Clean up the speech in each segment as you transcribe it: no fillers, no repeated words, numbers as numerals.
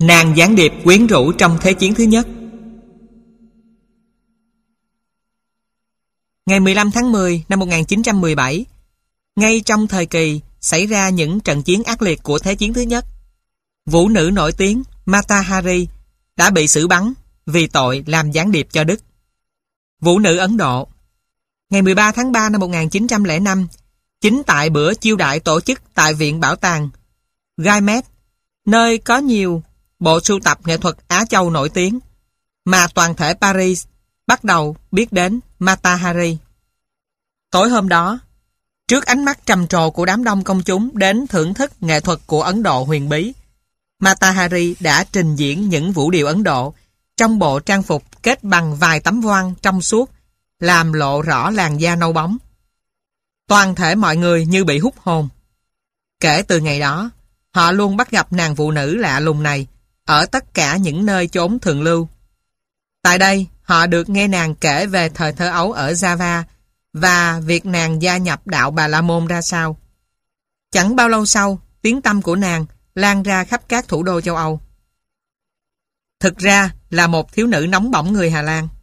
Nàng gián điệp quyến rũ trong Thế chiến thứ nhất. Ngày 15 tháng 10 năm 1917, ngay trong thời kỳ xảy ra những trận chiến ác liệt của Thế chiến thứ nhất, vũ nữ nổi tiếng Mata Hari đã bị xử bắn vì tội làm gián điệp cho Đức. Vũ nữ Ấn Độ. Ngày 13 tháng 3 năm 1905, chính tại bữa chiêu đãi tổ chức tại Viện Bảo tàng Guimet, nơi có nhiều bộ sưu tập nghệ thuật Á Châu nổi tiếng, mà toàn thể Paris bắt đầu biết đến Mata Hari. Tối hôm đó, trước ánh mắt trầm trồ của đám đông công chúng đến thưởng thức nghệ thuật của Ấn Độ huyền bí, Mata Hari đã trình diễn những vũ điệu Ấn Độ trong bộ trang phục kết bằng vài tấm voan trong suốt, làm lộ rõ làn da nâu bóng. Toàn thể mọi người như bị hút hồn. Kể từ ngày đó, họ luôn bắt gặp nàng phụ nữ lạ lùng này ở tất cả những nơi chốn thượng lưu. Tại đây, họ được nghe nàng kể về thời thơ ấu ở Java và việc nàng gia nhập đạo Bà La Môn ra sao. Chẳng bao lâu sau, tiếng tăm của nàng lan ra khắp các thủ đô châu Âu. Thực ra là một thiếu nữ nóng bỏng người Hà Lan.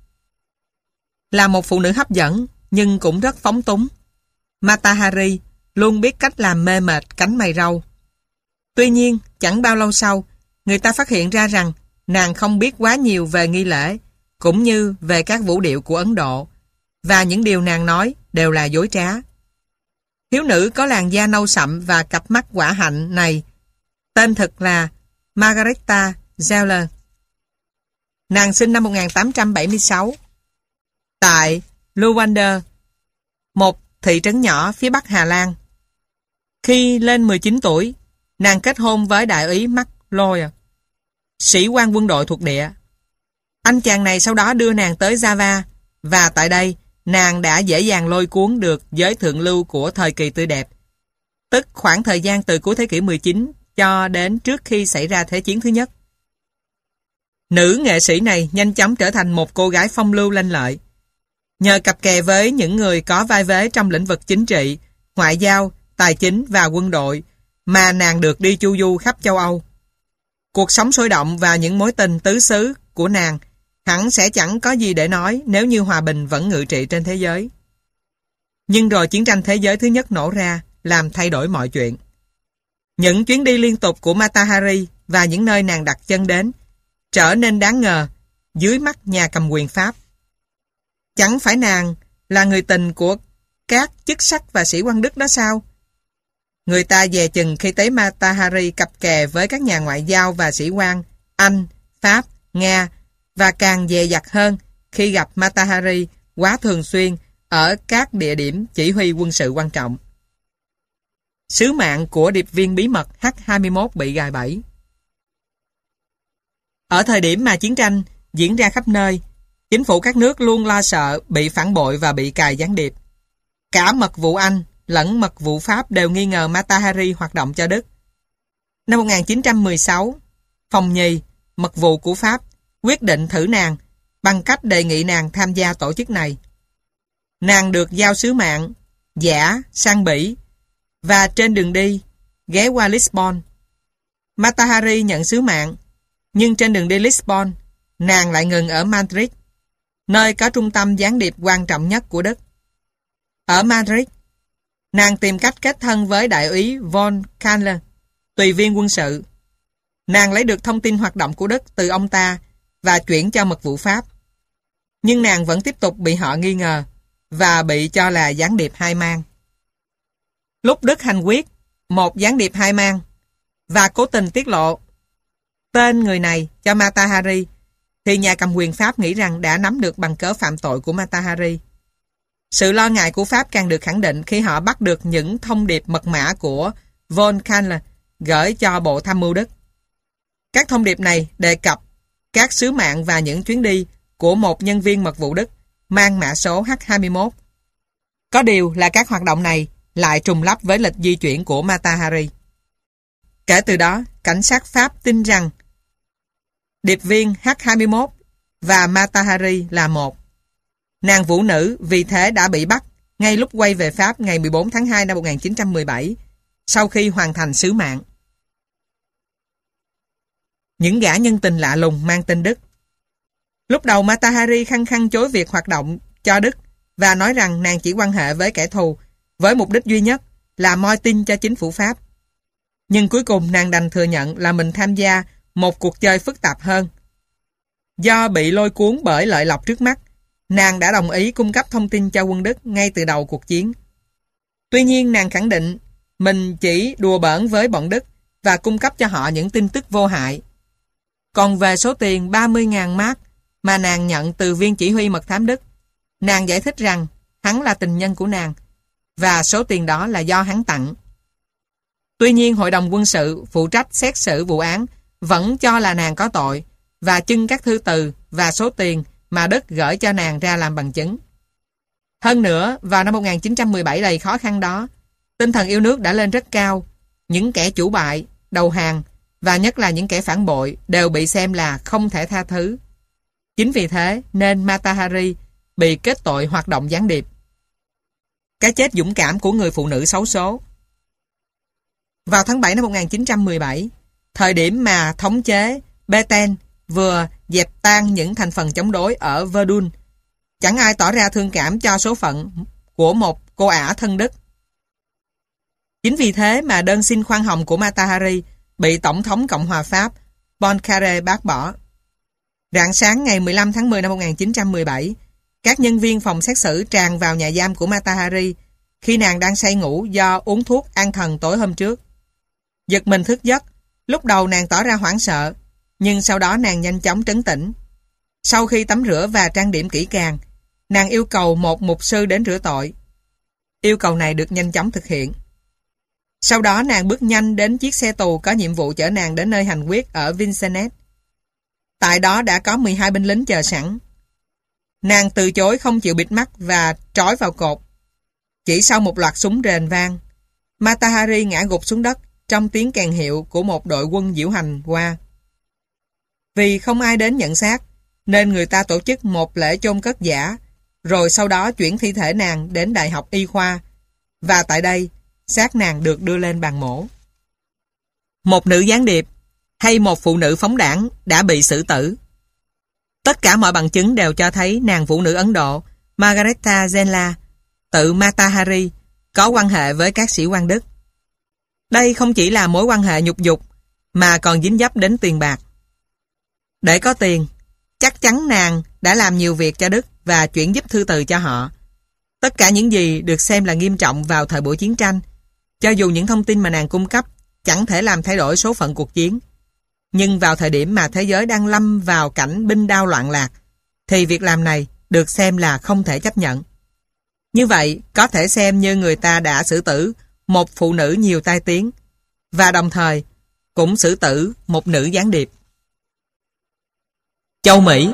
Là một phụ nữ hấp dẫn, nhưng cũng rất phóng túng, Mata Hari luôn biết cách làm mê mệt cánh mày râu. Tuy nhiên, chẳng bao lâu sau, người ta phát hiện ra rằng nàng không biết quá nhiều về nghi lễ, cũng như về các vũ điệu của Ấn Độ, và những điều nàng nói đều là dối trá. Thiếu nữ có làn da nâu sậm và cặp mắt quả hạnh này tên thực là Margareta Zeller. Nàng sinh năm 1876 tại Leeuwarden, một thị trấn nhỏ phía bắc Hà Lan. Khi lên 19 tuổi, nàng kết hôn với đại úy Mark Lawyer, sĩ quan quân đội thuộc địa. Anh chàng này sau đó đưa nàng tới Java, và tại đây nàng đã dễ dàng lôi cuốn được giới thượng lưu của thời kỳ tươi đẹp, tức khoảng thời gian từ cuối thế kỷ 19 cho đến trước khi xảy ra Thế chiến thứ nhất. Nữ nghệ sĩ này nhanh chóng trở thành một cô gái phong lưu lanh lợi. Nhờ cặp kè với những người có vai vế trong lĩnh vực chính trị, ngoại giao, tài chính và quân đội mà nàng được đi chu du khắp châu Âu. Cuộc sống sôi động và những mối tình tứ xứ của nàng hẳn sẽ chẳng có gì để nói nếu như hòa bình vẫn ngự trị trên thế giới. Nhưng rồi chiến tranh thế giới thứ nhất nổ ra, làm thay đổi mọi chuyện. Những chuyến đi liên tục của Mata Hari và những nơi nàng đặt chân đến trở nên đáng ngờ dưới mắt nhà cầm quyền Pháp. Chẳng phải nàng là người tình của các chức sắc và sĩ quan Đức đó sao? Người ta dè chừng khi thấy Mata Hari cặp kè với các nhà ngoại giao và sĩ quan Anh, Pháp, Nga, và càng dè dặt hơn khi gặp Mata Hari quá thường xuyên ở các địa điểm chỉ huy quân sự quan trọng. Sứ mạng của điệp viên bí mật H-21 bị gài bẫy. Ở thời điểm mà chiến tranh diễn ra khắp nơi, chính phủ các nước luôn lo sợ bị phản bội và bị cài gián điệp. Cả mật vụ Anh lẫn mật vụ Pháp đều nghi ngờ Mata Hari hoạt động cho Đức. Năm 1916, phòng nhì, mật vụ của Pháp quyết định thử nàng bằng cách đề nghị nàng tham gia tổ chức này. Nàng được giao sứ mạng giả sang Bỉ và trên đường đi ghé qua Lisbon. Mata Hari nhận sứ mạng, nhưng trên đường đi Lisbon, nàng lại ngừng ở Madrid, nơi có trung tâm gián điệp quan trọng nhất của Đức. Ở Madrid, nàng tìm cách kết thân với đại úy von Kaller, tùy viên quân sự. Nàng lấy được thông tin hoạt động của Đức từ ông ta và chuyển cho mật vụ Pháp. Nhưng nàng vẫn tiếp tục bị họ nghi ngờ và bị cho là gián điệp hai mang. Lúc Đức hành quyết một gián điệp hai mang và cố tình tiết lộ tên người này cho Mata Hari, thì nhà cầm quyền Pháp nghĩ rằng đã nắm được bằng cớ phạm tội của Mata Hari. Sự lo ngại của Pháp càng được khẳng định khi họ bắt được những thông điệp mật mã của von Kaller gửi cho Bộ Tham mưu Đức. Các thông điệp này đề cập các sứ mạng và những chuyến đi của một nhân viên mật vụ Đức mang mã số H-21. Có điều là các hoạt động này lại trùng lắp với lịch di chuyển của Mata Hari. Kể từ đó, cảnh sát Pháp tin rằng điệp viên H-21 và Mata Hari là một. Nàng vũ nữ vì thế đã bị bắt ngay lúc quay về Pháp ngày 14 tháng 2 năm 1917, sau khi hoàn thành sứ mạng. những gã nhân tình lạ lùng mang tên Đức. Lúc đầu Mata Hari khăng khăng chối việc hoạt động cho Đức và nói rằng nàng chỉ quan hệ với kẻ thù với mục đích duy nhất là moi tin cho chính phủ Pháp. Nhưng cuối cùng nàng đành thừa nhận là mình tham gia một cuộc chơi phức tạp hơn. Do bị lôi cuốn bởi lợi lộc trước mắt, nàng đã đồng ý cung cấp thông tin cho quân Đức ngay từ đầu cuộc chiến. Tuy nhiên nàng khẳng định mình chỉ đùa bỡn với bọn Đức và cung cấp cho họ những tin tức vô hại. Còn về số tiền 30.000 mark mà nàng nhận từ viên chỉ huy mật thám Đức, nàng giải thích rằng hắn là tình nhân của nàng và số tiền đó là do hắn tặng. Tuy nhiên hội đồng quân sự phụ trách xét xử vụ án vẫn cho là nàng có tội và trưng các thư từ và số tiền mà Đức gửi cho nàng ra làm bằng chứng. Hơn nữa, vào năm 1917 đầy khó khăn đó, tinh thần yêu nước đã lên rất cao. Những kẻ chủ bại, đầu hàng và nhất là những kẻ phản bội đều bị xem là không thể tha thứ. Chính vì thế nên Mata Hari bị kết tội hoạt động gián điệp. Cái chết dũng cảm của người phụ nữ xấu số. Vào tháng 7 năm 1917, thời điểm mà thống chế Pétain vừa dẹp tan những thành phần chống đối ở Verdun, chẳng ai tỏ ra thương cảm cho số phận của một cô ả thân Đức. Chính vì thế mà đơn xin khoan hồng của Mata Hari bị Tổng thống Cộng hòa Pháp Poincaré bác bỏ. Rạng sáng ngày 15 tháng 10 năm 1917, các nhân viên phòng xét xử tràn vào nhà giam của Mata Hari khi nàng đang say ngủ do uống thuốc an thần tối hôm trước. Giật mình thức giấc, lúc đầu nàng tỏ ra hoảng sợ, nhưng sau đó nàng nhanh chóng trấn tĩnh. Sau khi tắm rửa và trang điểm kỹ càng, nàng yêu cầu một mục sư đến rửa tội. Yêu cầu này được nhanh chóng thực hiện. Sau đó nàng bước nhanh đến chiếc xe tù có nhiệm vụ chở nàng đến nơi hành quyết ở Vincennes. Tại đó đã có 12 binh lính chờ sẵn. Nàng từ chối không chịu bịt mắt và trói vào cột. Chỉ sau một loạt súng rền vang, Mata Hari ngã gục xuống đất trong tiếng kèn hiệu của một đội quân diễu hành qua. Vì không ai đến nhận xác, nên người ta tổ chức một lễ chôn cất giả, rồi sau đó chuyển thi thể nàng đến Đại học Y khoa, và tại đây, xác nàng được đưa lên bàn mổ. Một nữ gián điệp hay một phụ nữ phóng đảng đã bị xử tử. Tất cả mọi bằng chứng đều cho thấy nàng phụ nữ Ấn Độ Margareta Zenla, tự Mata Hari, có quan hệ với các sĩ quan Đức. Đây không chỉ là mối quan hệ nhục dục, mà còn dính dấp đến tiền bạc. Để có tiền, chắc chắn nàng đã làm nhiều việc cho Đức và chuyển giúp thư từ cho họ. Tất cả những gì được xem là nghiêm trọng vào thời buổi chiến tranh, cho dù những thông tin mà nàng cung cấp chẳng thể làm thay đổi số phận cuộc chiến. Nhưng vào thời điểm mà thế giới đang lâm vào cảnh binh đao loạn lạc, thì việc làm này được xem là không thể chấp nhận. Như vậy, có thể xem như người ta đã xử tử một phụ nữ nhiều tai tiếng, và đồng thời cũng xử tử một nữ gián điệp. Châu Mỹ.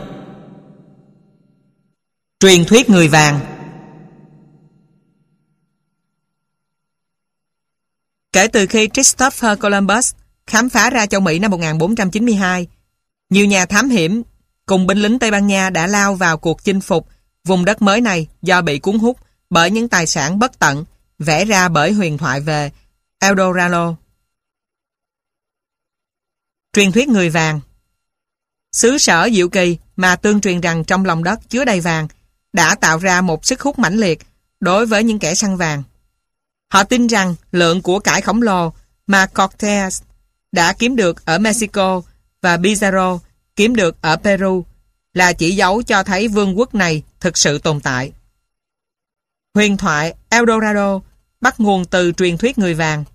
Truyền thuyết người vàng. Kể từ khi Christopher Columbus khám phá ra châu Mỹ năm 1492, nhiều nhà thám hiểm cùng binh lính Tây Ban Nha đã lao vào cuộc chinh phục vùng đất mới này do bị cuốn hút bởi những tài sản bất tận vẽ ra bởi huyền thoại về El Dorado. Truyền thuyết người vàng. Xứ sở diệu kỳ mà tương truyền rằng trong lòng đất chứa đầy vàng đã tạo ra một sức hút mãnh liệt đối với những kẻ săn vàng. Họ tin rằng lượng của cải khổng lồ mà Cortés đã kiếm được ở Mexico và Pizarro kiếm được ở Peru là chỉ dấu cho thấy vương quốc này thực sự tồn tại. Huyền thoại El Dorado bắt nguồn từ truyền thuyết người vàng.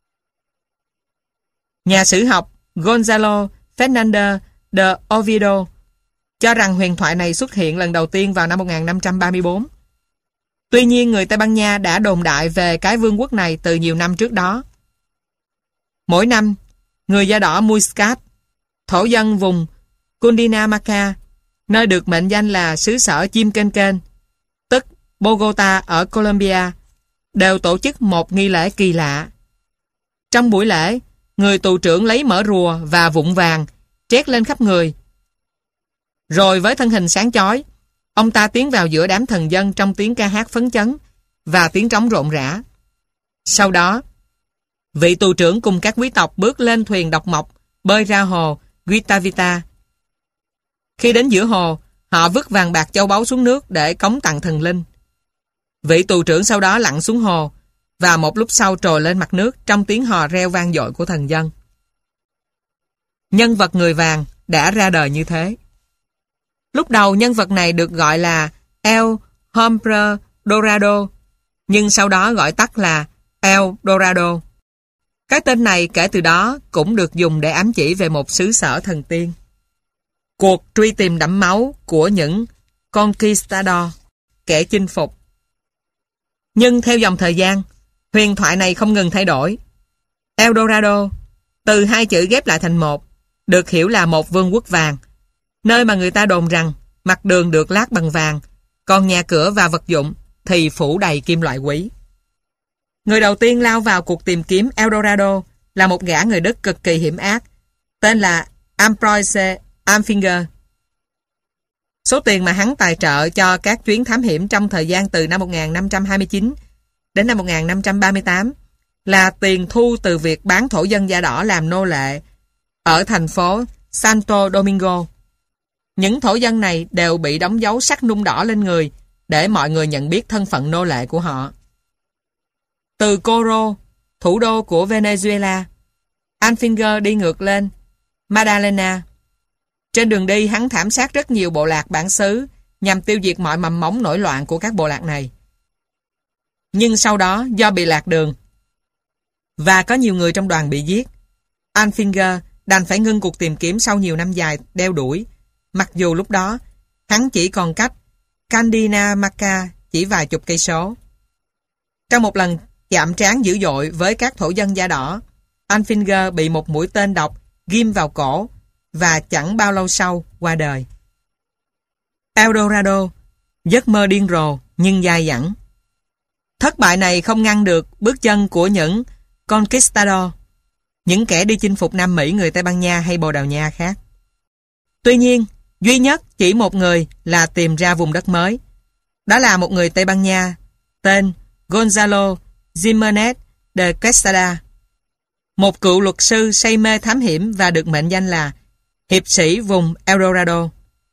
Nhà sử học Gonzalo Fernández de Oviedo cho rằng huyền thoại này xuất hiện lần đầu tiên vào năm 1534. Tuy nhiên, người Tây Ban Nha đã đồn đại về cái vương quốc này từ nhiều năm trước đó. Mỗi năm, người da đỏ Muscat, thổ dân vùng Cundinamarca, nơi được mệnh danh là xứ sở chim kênh kênh, tức Bogota ở Colombia, đều tổ chức một nghi lễ kỳ lạ. Trong buổi lễ, người tù trưởng lấy mỡ rùa và vụn vàng trét lên khắp người. Rồi với thân hình sáng chói, ông ta tiến vào giữa đám thần dân trong tiếng ca hát phấn chấn và tiếng trống rộn rã. Sau đó, vị tù trưởng cùng các quý tộc bước lên thuyền độc mộc, bơi ra hồ Guitavita. Khi đến giữa hồ, họ vứt vàng bạc châu báu xuống nước để cống tặng thần linh. Vị tù trưởng sau đó lặn xuống hồ và một lúc sau trồi lên mặt nước trong tiếng hò reo vang dội của thần dân. Nhân vật người vàng đã ra đời như thế. Lúc đầu nhân vật này được gọi là El Hombre Dorado, nhưng sau đó gọi tắt là El Dorado. Cái tên này kể từ đó cũng được dùng để ám chỉ về một xứ sở thần tiên. Cuộc truy tìm đẫm máu của những conquistador, kẻ chinh phục. Nhưng theo dòng thời gian, huyền thoại này không ngừng thay đổi. El Dorado, từ hai chữ ghép lại thành một, được hiểu là một vương quốc vàng, nơi mà người ta đồn rằng mặt đường được lát bằng vàng, còn nhà cửa và vật dụng thì phủ đầy kim loại quý. Người đầu tiên lao vào cuộc tìm kiếm El Dorado là một gã người Đức cực kỳ hiểm ác, tên là Ambroise Amfinger. Số tiền mà hắn tài trợ cho các chuyến thám hiểm trong thời gian từ năm 1529 đến năm 1538 là tiền thu từ việc bán thổ dân da đỏ làm nô lệ ở thành phố Santo Domingo. Những thổ dân này đều bị đóng dấu sắt nung đỏ lên người để mọi người nhận biết thân phận nô lệ của họ. Từ Coro, thủ đô của Venezuela, Amfinger đi ngược lên Magdalena. Trên đường đi, hắn thảm sát rất nhiều bộ lạc bản xứ nhằm tiêu diệt mọi mầm mống nổi loạn của các bộ lạc này. Nhưng sau đó, do bị lạc đường và có nhiều người trong đoàn bị giết, Amfinger đành phải ngưng cuộc tìm kiếm sau nhiều năm dài đeo đuổi, mặc dù lúc đó hắn chỉ còn cách Cundinamarca chỉ vài chục cây số. Trong một lần chạm trán dữ dội với các thổ dân da đỏ, Amfinger bị một mũi tên độc ghim vào cổ và chẳng bao lâu sau qua đời. El Dorado, giấc mơ điên rồ nhưng dai dẳng. Thất bại này không ngăn được bước chân của những conquistador, những kẻ đi chinh phục Nam Mỹ, người Tây Ban Nha hay Bồ Đào Nha khác. Tuy nhiên, duy nhất chỉ một người là tìm ra vùng đất mới. Đó là một người Tây Ban Nha tên Gonzalo Jiménez de Quesada, một cựu luật sư say mê thám hiểm và được mệnh danh là hiệp sĩ vùng El Dorado.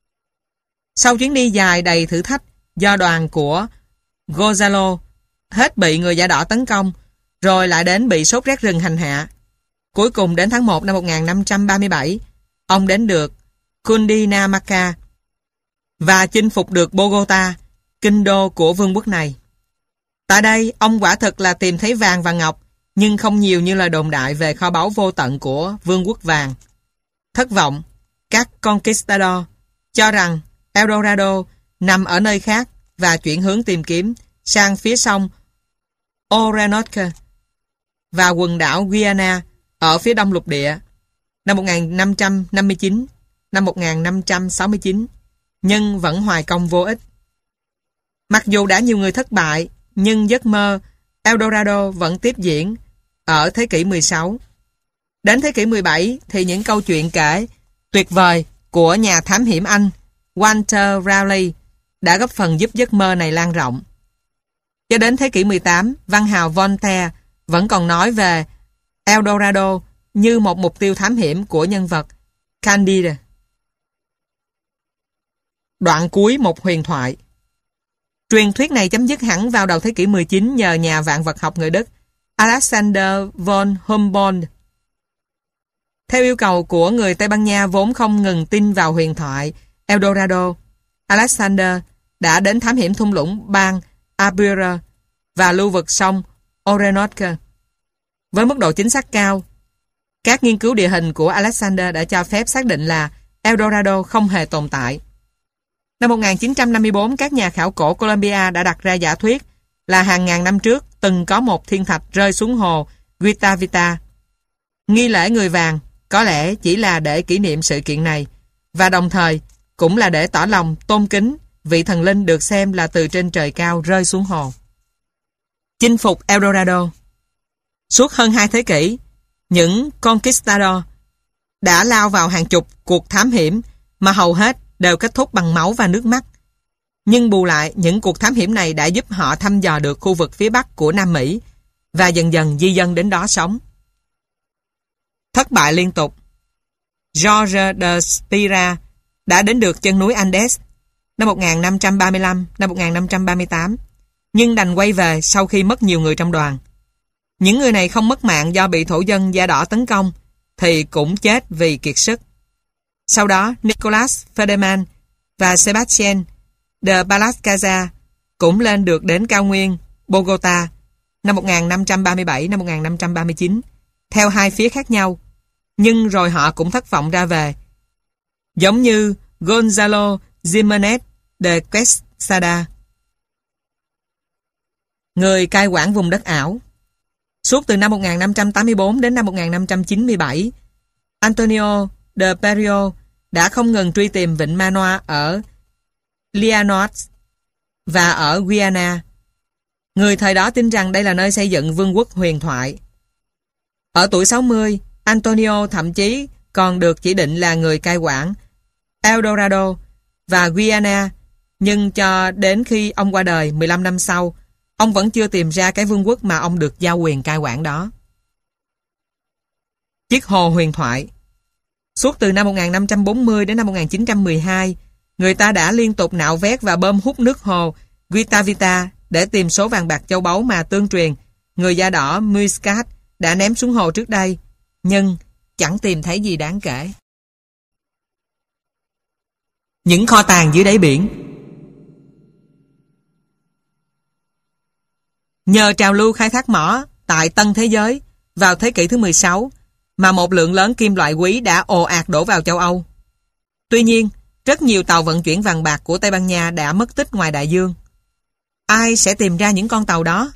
Sau chuyến đi dài đầy thử thách do đoàn của Gonzalo hết bị người da đỏ tấn công, rồi lại đến bị sốt rét rừng hành hạ. Cuối cùng đến tháng 1 năm 1537, ông đến được Cundinamarca và chinh phục được Bogota, kinh đô của vương quốc này. Tại đây, ông quả thực là tìm thấy vàng và ngọc, nhưng không nhiều như lời đồn đại về kho báu vô tận của vương quốc vàng. Thất vọng, các conquistador cho rằng El Dorado nằm ở nơi khác và chuyển hướng tìm kiếm sang phía sông Orinoco và quần đảo Guyana ở phía đông lục địa năm 1559, năm 1569, nhưng vẫn hoài công vô ích. Mặc dù đã nhiều người thất bại, nhưng giấc mơ El Dorado vẫn tiếp diễn ở thế kỷ 16. Đến thế kỷ 17 thì những câu chuyện kể tuyệt vời của nhà thám hiểm Anh Walter Raleigh đã góp phần giúp giấc mơ này lan rộng. Cho đến thế kỷ 18, văn hào Voltaire vẫn còn nói về El Dorado như một mục tiêu thám hiểm của nhân vật Candide. Đoạn cuối một huyền thoại. Truyền thuyết này chấm dứt hẳn vào đầu thế kỷ 19 nhờ nhà vạn vật học người Đức Alexander von Humboldt. Theo yêu cầu của người Tây Ban Nha vốn không ngừng tin vào huyền thoại El Dorado, Alexander đã đến thám hiểm thung lũng bang Apure và lưu vực sông Orinoco. Với mức độ chính xác cao, các nghiên cứu địa hình của Alexander đã cho phép xác định là El Dorado không hề tồn tại. Năm 1954, các nhà khảo cổ Colombia đã đặt ra giả thuyết là hàng ngàn năm trước từng có một thiên thạch rơi xuống hồ Guitavita. Nghi lễ người vàng có lẽ chỉ là để kỷ niệm sự kiện này và đồng thời cũng là để tỏ lòng tôn kính vị thần linh được xem là từ trên trời cao rơi xuống hồ. Chinh phục El Dorado. Suốt hơn 2 thế kỷ, những conquistador đã lao vào hàng chục cuộc thám hiểm mà hầu hết đều kết thúc bằng máu và nước mắt. Nhưng bù lại, những cuộc thám hiểm này đã giúp họ thăm dò được khu vực phía Bắc của Nam Mỹ và dần dần di dân đến đó sống. Thất bại liên tục. Jorge de Spira đã đến được chân núi Andes năm 1535, năm 1538, nhưng đành quay về sau khi mất nhiều người trong đoàn. Những người này không mất mạng do bị thổ dân da đỏ tấn công, thì cũng chết vì kiệt sức. Sau đó, Nicolas Federman và Sebastián de Belalcázar cũng lên được đến cao nguyên Bogota năm 1537, năm 1539, theo hai phía khác nhau, nhưng rồi họ cũng thất vọng ra về, giống như Gonzalo Jiménez de Quesada, người cai quản vùng đất ảo. Suốt từ năm 1584 đến năm 1597, Antonio de Perio đã không ngừng truy tìm vịnh Manoa ở Llanois và ở Guiana. Người thời đó tin rằng đây là nơi xây dựng vương quốc huyền thoại. Ở tuổi 60, Antonio thậm chí còn được chỉ định là người cai quản El Dorado và Guiana, nhưng cho đến khi ông qua đời 15 năm sau, ông vẫn chưa tìm ra cái vương quốc mà ông được giao quyền cai quản đó. Chiếc hồ huyền thoại. Suốt từ năm 1540 đến năm 1912, người ta đã liên tục nạo vét và bơm hút nước hồ Guitavita để tìm số vàng bạc châu báu mà tương truyền người da đỏ Muscat đã ném xuống hồ trước đây, nhưng chẳng tìm thấy gì đáng kể. Những kho tàng dưới đáy biển. Nhờ trào lưu khai thác mỏ tại Tân Thế Giới vào thế kỷ thứ 16 mà một lượng lớn kim loại quý đã ồ ạt đổ vào châu Âu. Tuy nhiên, rất nhiều tàu vận chuyển vàng bạc của Tây Ban Nha đã mất tích ngoài đại dương. Ai sẽ tìm ra những con tàu đó?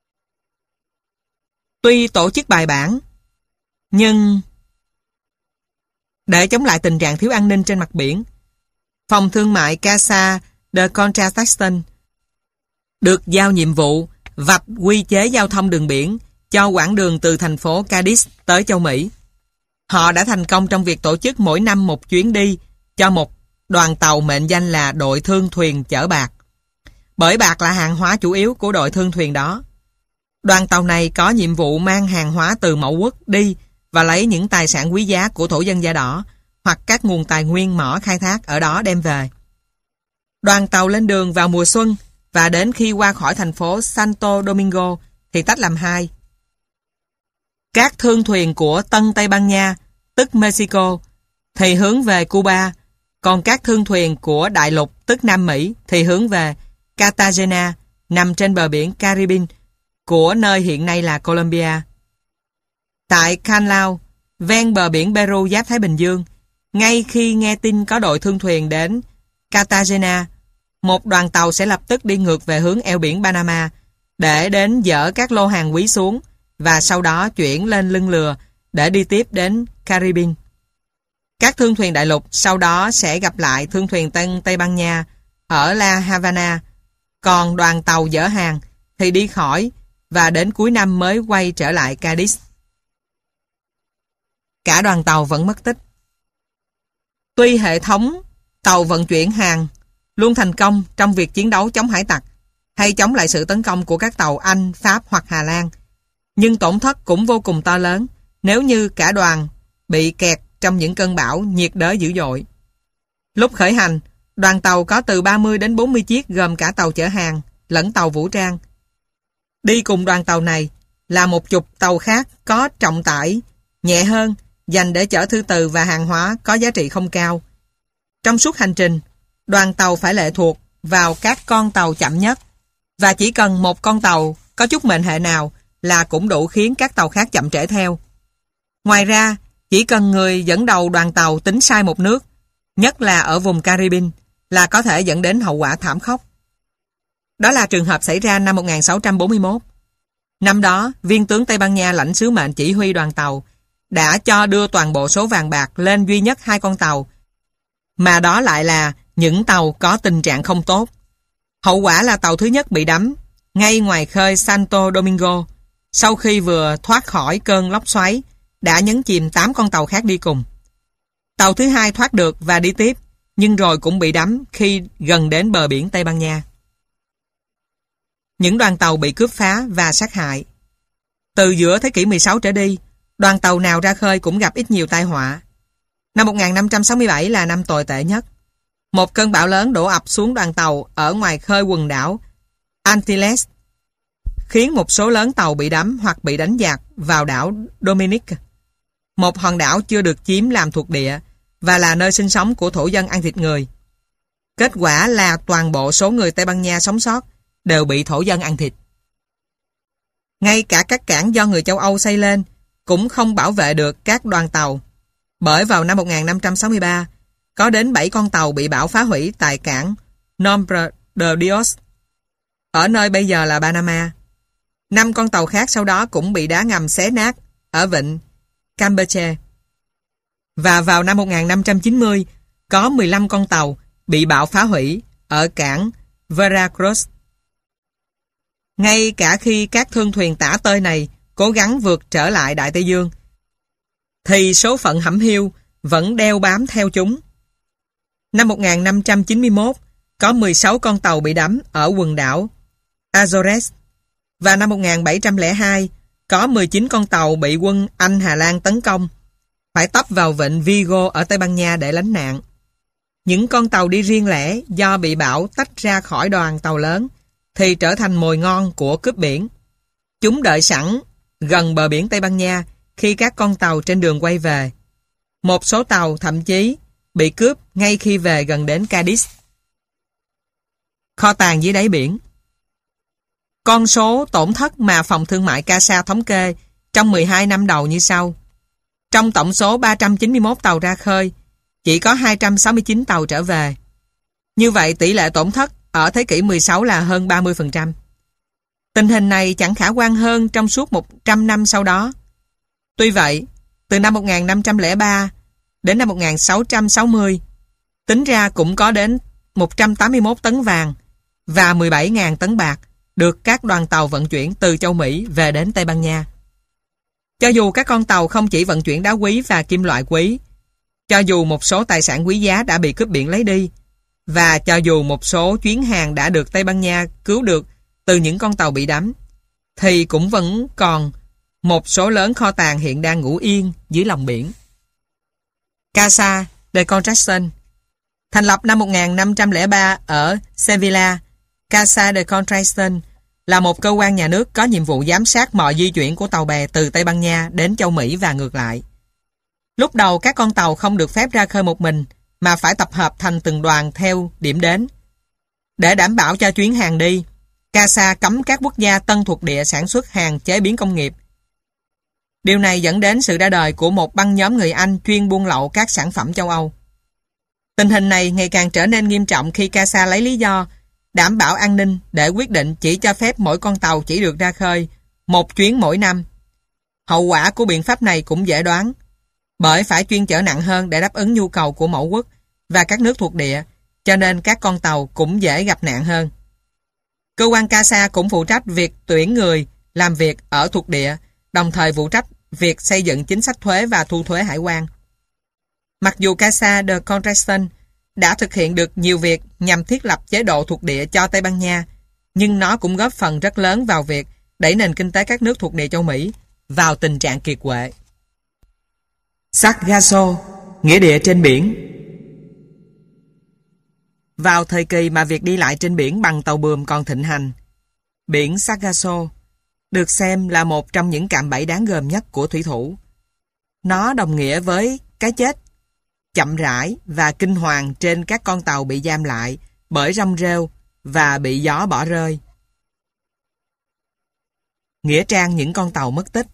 Tuy tổ chức bài bản, nhưng để chống lại tình trạng thiếu an ninh trên mặt biển, Phòng Thương mại Casa de Contratación được giao nhiệm vụ vạch quy chế giao thông đường biển cho quãng đường từ thành phố Cadiz tới châu Mỹ. Họ đã thành công trong việc tổ chức mỗi năm một chuyến đi cho một đoàn tàu mệnh danh là đội thương thuyền chở bạc, bởi bạc là hàng hóa chủ yếu của đội thương thuyền đó. Đoàn tàu này có nhiệm vụ mang hàng hóa từ mẫu quốc đi và lấy những tài sản quý giá của thổ dân da đỏ hoặc các nguồn tài nguyên mỏ khai thác ở đó đem về. Đoàn tàu lên đường vào mùa xuân và đến khi qua khỏi thành phố Santo Domingo thì tách làm hai. Các thương thuyền của Tân Tây Ban Nha, tức Mexico, thì hướng về Cuba, còn các thương thuyền của Đại lục, tức Nam Mỹ, thì hướng về Cartagena, nằm trên bờ biển Caribbean của nơi hiện nay là Colombia. Tại Canlao, ven bờ biển Peru giáp Thái Bình Dương, ngay khi nghe tin có đội thương thuyền đến Cartagena, một đoàn tàu sẽ lập tức đi ngược về hướng eo biển Panama để đến dỡ các lô hàng quý xuống và sau đó chuyển lên lưng lừa để đi tiếp đến Caribbean. Các thương thuyền đại lục sau đó sẽ gặp lại thương thuyền Tân Tây Ban Nha ở La Habana, còn đoàn tàu dỡ hàng thì đi khỏi và đến cuối năm mới quay trở lại Cadiz. Cả đoàn tàu vẫn mất tích. Tuy hệ thống tàu vận chuyển hàng luôn thành công trong việc chiến đấu chống hải tặc hay chống lại sự tấn công của các tàu Anh, Pháp hoặc Hà Lan, nhưng tổn thất cũng vô cùng to lớn nếu như cả đoàn bị kẹt trong những cơn bão nhiệt đới dữ dội. Lúc khởi hành, đoàn tàu có từ 30 đến 40 chiếc gồm cả tàu chở hàng lẫn tàu vũ trang. Đi cùng đoàn tàu này là một chục tàu khác có trọng tải nhẹ hơn, dành để chở thư từ và hàng hóa có giá trị không cao. Trong suốt hành trình, đoàn tàu phải lệ thuộc vào các con tàu chậm nhất, và chỉ cần một con tàu có chút mệnh hệ nào là cũng đủ khiến các tàu khác chậm trễ theo. Ngoài ra, chỉ cần người dẫn đầu đoàn tàu tính sai một nước, nhất là ở vùng Caribbean, là có thể dẫn đến hậu quả thảm khốc. Đó là trường hợp xảy ra năm 1641. Năm đó, viên tướng Tây Ban Nha lãnh sứ mệnh chỉ huy đoàn tàu đã cho đưa toàn bộ số vàng bạc lên duy nhất 2 con tàu, mà đó lại là những tàu có tình trạng không tốt. Hậu quả là tàu thứ nhất bị đắm ngay ngoài khơi Santo Domingo, sau khi vừa thoát khỏi cơn lốc xoáy, đã nhấn chìm 8 con tàu khác đi cùng. Tàu thứ hai thoát được và đi tiếp, nhưng rồi cũng bị đắm khi gần đến bờ biển Tây Ban Nha. Những đoàn tàu bị cướp phá và sát hại. Từ giữa thế kỷ 16 trở đi, đoàn tàu nào ra khơi cũng gặp ít nhiều tai họa. Năm 1567 là năm tồi tệ nhất. Một cơn bão lớn đổ ập xuống đoàn tàu ở ngoài khơi quần đảo Antilles, khiến một số lớn tàu bị đắm hoặc bị đánh dạt vào đảo Dominic, một hòn đảo chưa được chiếm làm thuộc địa và là nơi sinh sống của thổ dân ăn thịt người. Kết quả là toàn bộ số người Tây Ban Nha sống sót đều bị thổ dân ăn thịt. Ngay cả các cảng do người châu Âu xây lên cũng không bảo vệ được các đoàn tàu, bởi vào năm 1563 có đến 7 con tàu bị bão phá hủy tại cảng Nombre de Dios, ở nơi bây giờ là Panama. 5 con tàu khác sau đó cũng bị đá ngầm xé nát ở vịnh Campeche. Và vào năm 1590 có 15 con tàu bị bão phá hủy ở cảng Veracruz. Ngay cả khi các thương thuyền tả tơi này cố gắng vượt trở lại Đại Tây Dương, thì số phận hẩm hiu vẫn đeo bám theo chúng. Năm 1591 có 16 con tàu bị đắm ở quần đảo Azores, và năm 1702 có 19 con tàu bị quân Anh Hà Lan tấn công, phải tấp vào vịnh Vigo ở Tây Ban Nha để lánh nạn. Những con tàu đi riêng lẻ do bị bão tách ra khỏi đoàn tàu lớn thì trở thành mồi ngon của cướp biển. Chúng đợi sẵn gần bờ biển Tây Ban Nha khi các con tàu trên đường quay về. Một số tàu thậm chí bị cướp ngay khi về gần đến Cadiz. Kho tàng dưới đáy biển. Con số tổn thất mà Phòng Thương mại CASA thống kê trong 12 năm đầu như sau. Trong tổng số 391 tàu ra khơi, chỉ có 269 tàu trở về. Như vậy tỷ lệ tổn thất ở thế kỷ 16 là hơn 30%. Tình hình này chẳng khả quan hơn trong suốt 100 năm sau đó. Tuy vậy, từ năm 1503 đến năm 1660, tính ra cũng có đến 181 tấn vàng và 17.000 tấn bạc được các đoàn tàu vận chuyển từ châu Mỹ về đến Tây Ban Nha. Cho dù các con tàu không chỉ vận chuyển đá quý và kim loại quý, cho dù một số tài sản quý giá đã bị cướp biển lấy đi, và cho dù một số chuyến hàng đã được Tây Ban Nha cứu được từ những con tàu bị đắm, thì cũng vẫn còn một số lớn kho tàng hiện đang ngủ yên dưới lòng biển. Casa de Contratación. Thành lập năm 1503 ở Sevilla, Casa de Contratación là một cơ quan nhà nước có nhiệm vụ giám sát mọi di chuyển của tàu bè từ Tây Ban Nha đến châu Mỹ và ngược lại. Lúc đầu các con tàu không được phép ra khơi một mình, mà phải tập hợp thành từng đoàn theo điểm đến. Để đảm bảo cho chuyến hàng đi, CASA cấm các quốc gia tân thuộc địa sản xuất hàng chế biến công nghiệp. Điều này dẫn đến sự ra đời của một băng nhóm người Anh chuyên buôn lậu các sản phẩm châu Âu. Tình hình này ngày càng trở nên nghiêm trọng khi CASA lấy lý do đảm bảo an ninh để quyết định chỉ cho phép mỗi con tàu chỉ được ra khơi một chuyến mỗi năm. Hậu quả của biện pháp này cũng dễ đoán, bởi phải chuyên chở nặng hơn để đáp ứng nhu cầu của mẫu quốc và các nước thuộc địa, cho nên các con tàu cũng dễ gặp nạn hơn. Cơ quan CASA cũng phụ trách việc tuyển người làm việc ở thuộc địa, đồng thời phụ trách việc xây dựng chính sách thuế và thu thuế hải quan. Mặc dù Casa de Contratación đã thực hiện được nhiều việc nhằm thiết lập chế độ thuộc địa cho Tây Ban Nha, nhưng nó cũng góp phần rất lớn vào việc đẩy nền kinh tế các nước thuộc địa châu Mỹ vào tình trạng kiệt quệ. Sargasso, nghĩa địa trên biển. Vào thời kỳ mà việc đi lại trên biển bằng tàu buồm còn thịnh hành, biển Sargasso được xem là một trong những cạm bẫy đáng gờm nhất của thủy thủ. Nó đồng nghĩa với cái chết chậm rãi và kinh hoàng trên các con tàu bị giam lại bởi rong rêu và bị gió bỏ rơi. Nghĩa trang những con tàu mất tích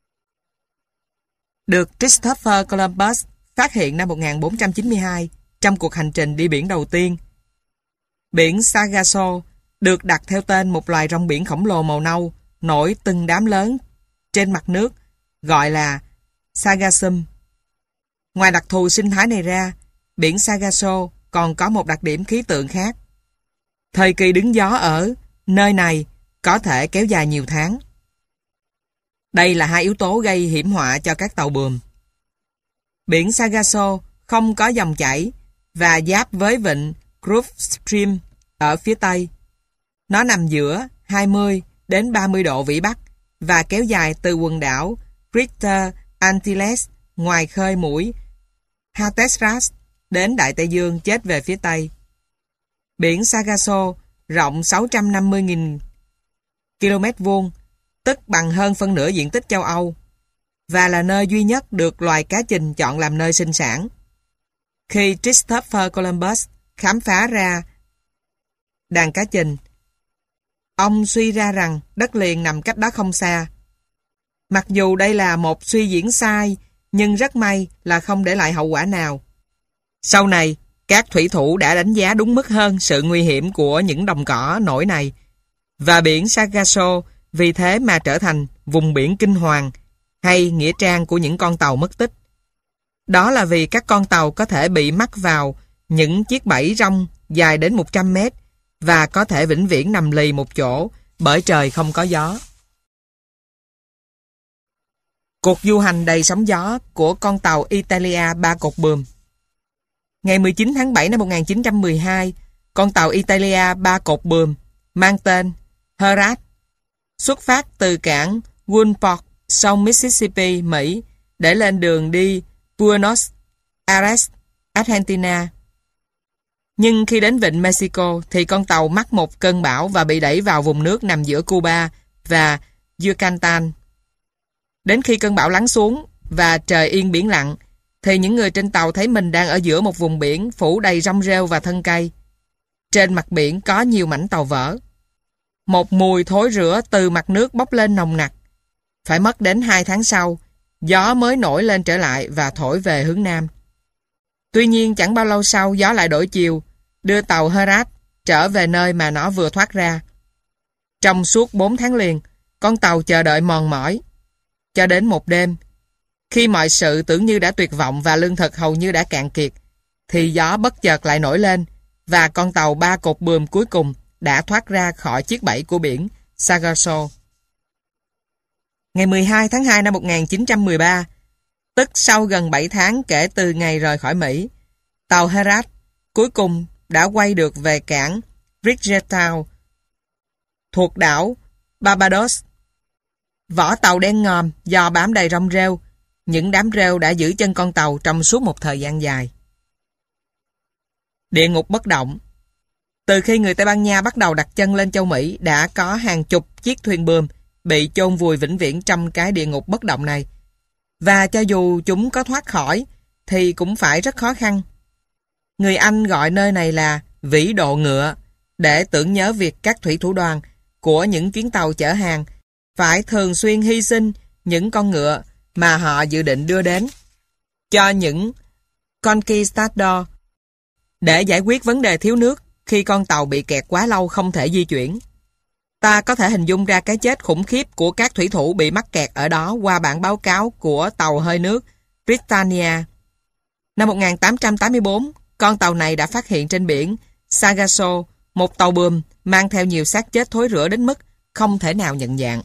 được Christopher Columbus phát hiện năm 1492 trong cuộc hành trình đi biển đầu tiên. Biển Sargasso được đặt theo tên một loài rong biển khổng lồ màu nâu nổi từng đám lớn trên mặt nước, gọi là Sargassum. Ngoài đặc thù sinh thái này ra, biển Sargasso còn có một đặc điểm khí tượng khác. Thời kỳ đứng gió ở nơi này có thể kéo dài nhiều tháng. Đây là hai yếu tố gây hiểm họa cho các tàu buồm. Biển Sargasso không có dòng chảy và giáp với vịnh Gulf Stream ở phía Tây. Nó nằm giữa 20 đến 30 độ vĩ Bắc và kéo dài từ quần đảo Greater Antilles ngoài khơi mũi Hatteras đến Đại Tây Dương chết về phía Tây. Biển Sargasso rộng 650.000 km vuông, tức bằng hơn phân nửa diện tích châu Âu, và là nơi duy nhất được loài cá trình chọn làm nơi sinh sản. Khi Christopher Columbus khám phá ra đàn cá trình, ông suy ra rằng đất liền nằm cách đó không xa. Mặc dù đây là một suy diễn sai, nhưng rất may là không để lại hậu quả nào. Sau này, các thủy thủ đã đánh giá đúng mức hơn sự nguy hiểm của những đồng cỏ nổi này, và biển Sargasso vì thế mà trở thành vùng biển kinh hoàng, hay nghĩa trang của những con tàu mất tích. Đó là vì các con tàu có thể bị mắc vào những chiếc bẫy rong dài đến 100 mét và có thể vĩnh viễn nằm lì một chỗ bởi trời không có gió. Cuộc du hành đầy sóng gió của con tàu Italia 3 cột buồm. Ngày 19 tháng 7 năm 1912, con tàu Italia 3 cột buồm mang tên Herat xuất phát từ cảng Gulfport, sông Mississippi, Mỹ để lên đường đi Buenos Aires, Argentina. Nhưng khi đến vịnh Mexico thì con tàu mắc một cơn bão và bị đẩy vào vùng nước nằm giữa Cuba và Yucatan. Đến khi cơn bão lắng xuống và trời yên biển lặng, thì những người trên tàu thấy mình đang ở giữa một vùng biển phủ đầy rong rêu và thân cây. Trên mặt biển có nhiều mảnh tàu vỡ. Một mùi thối rữa từ mặt nước bốc lên nồng nặc. Phải mất đến 2 tháng sau, gió mới nổi lên trở lại và thổi về hướng nam. Tuy nhiên chẳng bao lâu sau gió lại đổi chiều, đưa tàu Herat trở về nơi mà nó vừa thoát ra. Trong suốt 4 tháng liền, con tàu chờ đợi mòn mỏi. Cho đến một đêm, khi mọi sự tưởng như đã tuyệt vọng và lương thực hầu như đã cạn kiệt, thì gió bất chợt lại nổi lên và con tàu 3 cột buồm cuối cùng đã thoát ra khỏi chiếc bẫy của biển Sargasso. Ngày 12 tháng 2 năm 1913, tức sau gần 7 tháng kể từ ngày rời khỏi Mỹ, tàu Herat cuối cùng đã quay được về cảng Bridgetown thuộc đảo Barbados. Vỏ tàu đen ngòm do bám đầy rong rêu. Những đám rêu đã giữ chân con tàu trong suốt một thời gian dài. Địa ngục bất động. Từ khi người Tây Ban Nha bắt đầu đặt chân lên châu Mỹ, đã có hàng chục chiếc thuyền buồm bị chôn vùi vĩnh viễn trong cái địa ngục bất động này. Và cho dù chúng có thoát khỏi, thì cũng phải rất khó khăn. Người Anh gọi nơi này là Vĩ Độ Ngựa, để tưởng nhớ việc các thủy thủ đoàn của những chuyến tàu chở hàng phải thường xuyên hy sinh những con ngựa mà họ dự định đưa đến cho những conquistador để giải quyết vấn đề thiếu nước khi con tàu bị kẹt quá lâu không thể di chuyển. Ta có thể hình dung ra cái chết khủng khiếp của các thủy thủ bị mắc kẹt ở đó qua bản báo cáo của tàu hơi nước Britannia. Năm 1884, con tàu này đã phát hiện trên biển Sargasso một tàu buồm mang theo nhiều xác chết thối rữa đến mức không thể nào nhận dạng.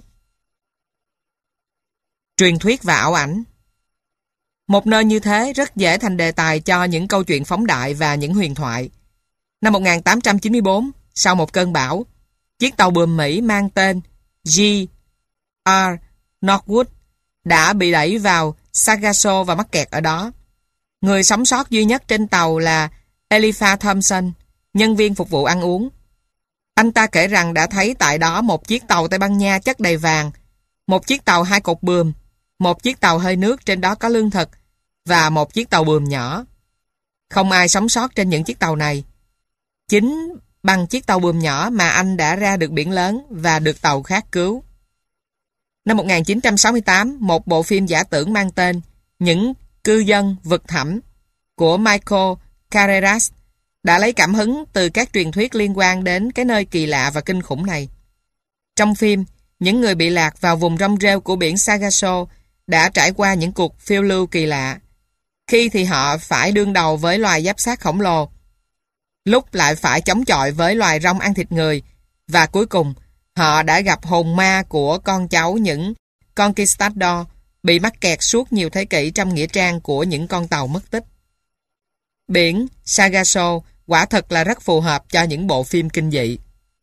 Truyền thuyết và ảo ảnh. Một nơi như thế rất dễ thành đề tài cho những câu chuyện phóng đại và những huyền thoại. Năm 1894, sau một cơn bão, chiếc tàu buồm Mỹ mang tên G.R. Northwood đã bị đẩy vào Sargasso và mắc kẹt ở đó. Người sống sót duy nhất trên tàu là Eliphas Thompson, nhân viên phục vụ ăn uống. Anh ta kể rằng đã thấy tại đó một chiếc tàu Tây Ban Nha chất đầy vàng, một chiếc tàu 2 cột buồm, một chiếc tàu hơi nước trên đó có lương thực và một chiếc tàu buồm nhỏ. Không ai sống sót trên những chiếc tàu này. Chính bằng chiếc tàu buồm nhỏ mà anh đã ra được biển lớn và được tàu khác cứu. Năm 1968, một bộ phim giả tưởng mang tên Những cư dân vực thẳm của Michael Carreras đã lấy cảm hứng từ các truyền thuyết liên quan đến cái nơi kỳ lạ và kinh khủng này. Trong phim, những người bị lạc vào vùng rong rêu của biển Sargasso đã trải qua những cuộc phiêu lưu kỳ lạ. Khi thì họ phải đương đầu với loài giáp xác khổng lồ, lúc lại phải chống chọi với loài rong ăn thịt người, và cuối cùng họ đã gặp hồn ma của con cháu những conquistador bị mắc kẹt suốt nhiều thế kỷ trong nghĩa trang của những con tàu mất tích. Biển Sargasso quả thật là rất phù hợp cho những bộ phim kinh dị.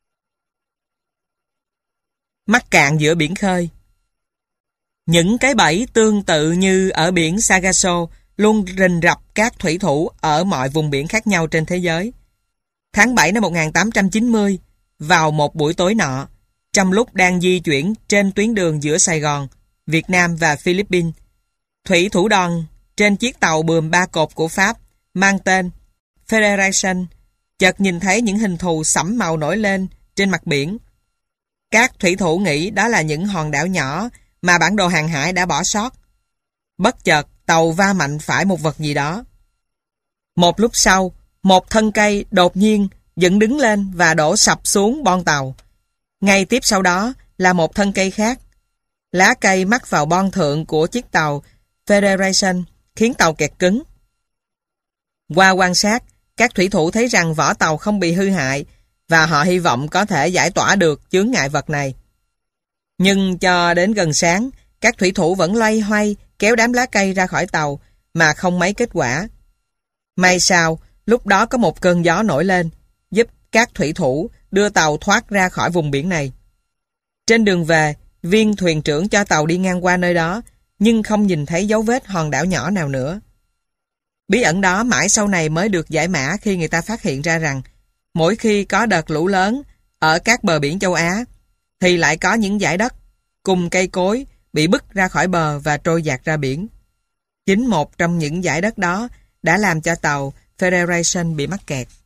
Mắc cạn giữa biển khơi. Những cái bẫy tương tự như ở biển Sargasso luôn rình rập các thủy thủ ở mọi vùng biển khác nhau trên thế giới. Tháng 7 năm 1890, vào một buổi tối nọ, trong lúc đang di chuyển trên tuyến đường giữa Sài Gòn, Việt Nam và Philippines, thủy thủ đoàn trên chiếc tàu buồm 3 cột của Pháp mang tên Federation chợt nhìn thấy những hình thù sẫm màu nổi lên trên mặt biển. Các thủy thủ nghĩ đó là những hòn đảo nhỏ mà bản đồ hàng hải đã bỏ sót. Bất chợt, tàu va mạnh phải một vật gì đó. Một lúc sau, một thân cây đột nhiên dựng đứng lên và đổ sập xuống bon tàu. Ngay tiếp sau đó là một thân cây khác. Lá cây mắc vào bon thượng của chiếc tàu Federation khiến tàu kẹt cứng. Qua quan sát, các thủy thủ thấy rằng vỏ tàu không bị hư hại và họ hy vọng có thể giải tỏa được chướng ngại vật này. Nhưng cho đến gần sáng, các thủy thủ vẫn loay hoay kéo đám lá cây ra khỏi tàu mà không mấy kết quả. May sao, lúc đó có một cơn gió nổi lên, giúp các thủy thủ đưa tàu thoát ra khỏi vùng biển này. Trên đường về, viên thuyền trưởng cho tàu đi ngang qua nơi đó, nhưng không nhìn thấy dấu vết hòn đảo nhỏ nào nữa. Bí ẩn đó mãi sau này mới được giải mã khi người ta phát hiện ra rằng mỗi khi có đợt lũ lớn ở các bờ biển châu Á, thì lại có những dải đất cùng cây cối bị bứt ra khỏi bờ và trôi dạt ra biển. Chính một trong những dải đất đó đã làm cho tàu Federation bị mắc kẹt.